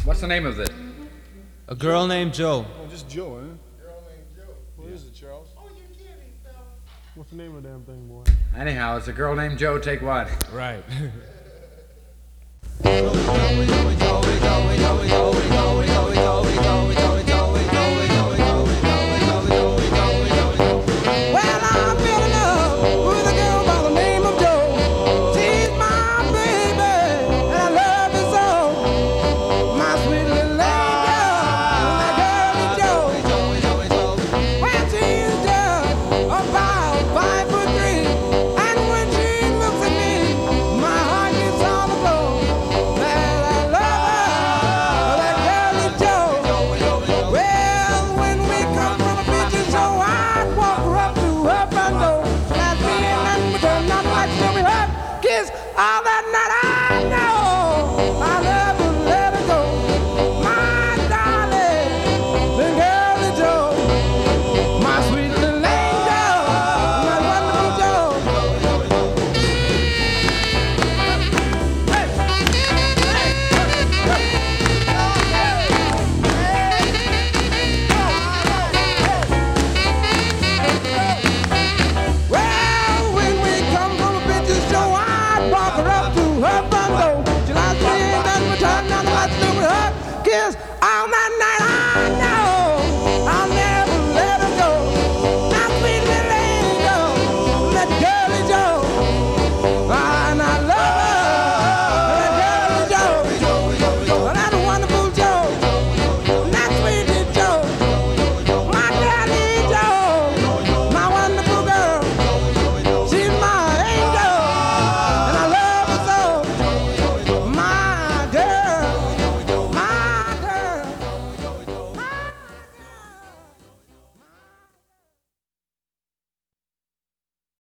What's the name of it? A Girl Named Joe. Oh, just Joe, eh? Girl named Joe. What is it, Charles? Oh, you kidding, fella? What's the name of the damn thing, boy? Anyhow, it's a girl named Joe. Take one. Right. Well, I fell in love with a girl by the name of Joe. She's my baby, and I love her so. My sweet little angel, my girl is Joe. Well, she's just about 5'3", and when she looks at me, my heart gets on the floor. That I love her, that girl is Joe. Well, when we come from a picture show, I walk her up to her front door. Not being nothing but her, not like she'll be hurt. Kiss all that night I know. I love her, let her go. My darling, the girl is Joe. My sweet little angel, my wonderful Joe. Well, when we come from a picture show, I'd walk her up to her front door. She likes me, nothing but her, nothing but to do with her. Kiss